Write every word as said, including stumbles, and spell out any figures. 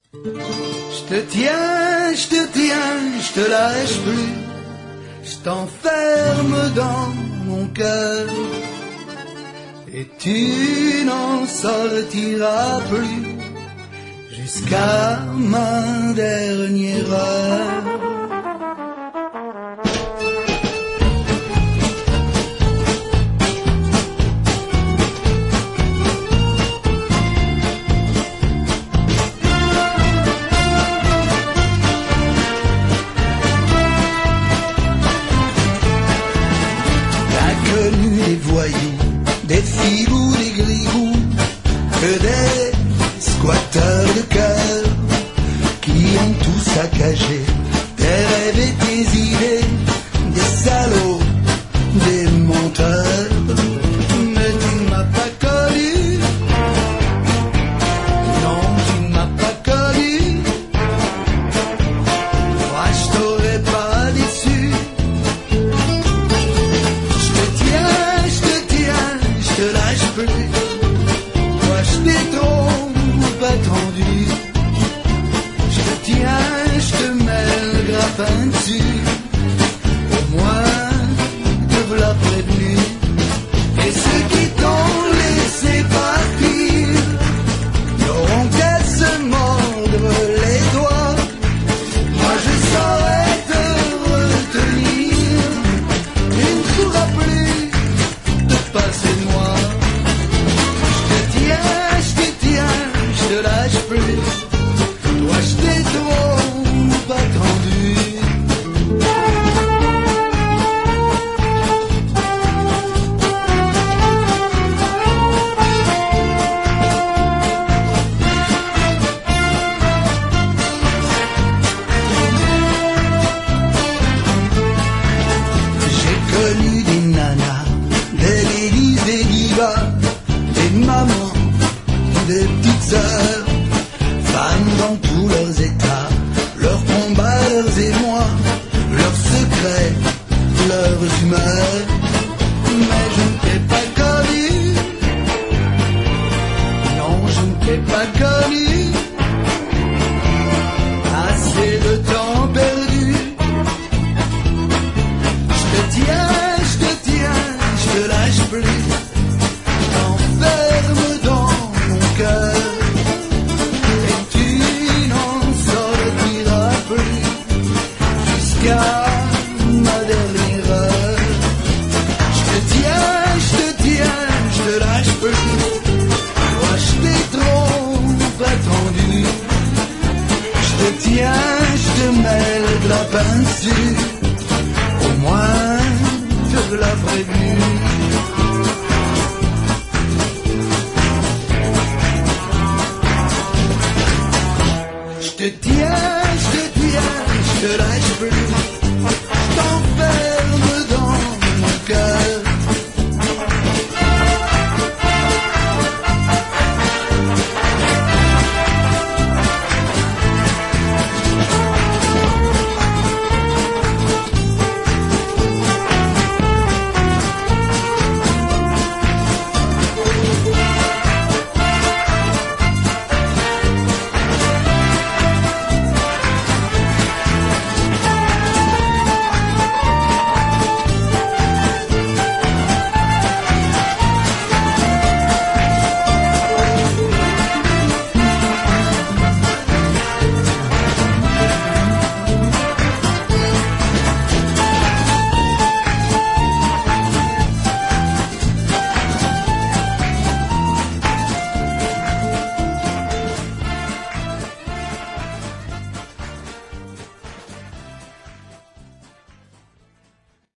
Je te tiens, je te tiens, je te lâche plus. Je t'enferme dans mon cœur. Et tu n'en sortiras plus jusqu'à ma dernière heure. Des voyous, des filous, des grigous, que des squatteurs de cœur qui ont tout saccagé, tes rêves et tes idées, des salauds, des menteurs. Mais tu ne m'as pas connu, non tu ne m'as pas connu, moi je t'aurais pas déçu. Je te lâche plus, moi je t'ai trop attendu. Je te tiens, je te mets le grappin dessus. Au moins, te voilà prévenu. Et ceux qui t'ont laissé partir n'auront qu'à se mordre les doigts. Moi je saurais te retenir. Il ne pourra plus te passer de moi. Je te lâche plus, toi je t'ai trop attendu. J'ai connu des nanas, des ladies, des divas, des mamans, des petites sœurs, femmes dans tous leurs états, leurs combats, leurs émois, leurs secrets, leurs humeurs. Mais je ne t'ai pas connu, non je ne t'ai pas connu, assez de temps perdu. Je te tiens, je te tiens, je te lâche plus, je t'enferme dans mon cœur. Et tu n'en sortiras plus jusqu'à ma dernière heure. Je te tiens, je te tiens, je te lâche plus. Moi je t'ai trop attendu. Je te tiens, je te mets le grappin dessus. Au moins te l'as prévenu. Je te tiens, je te tiens, je te lâche plus.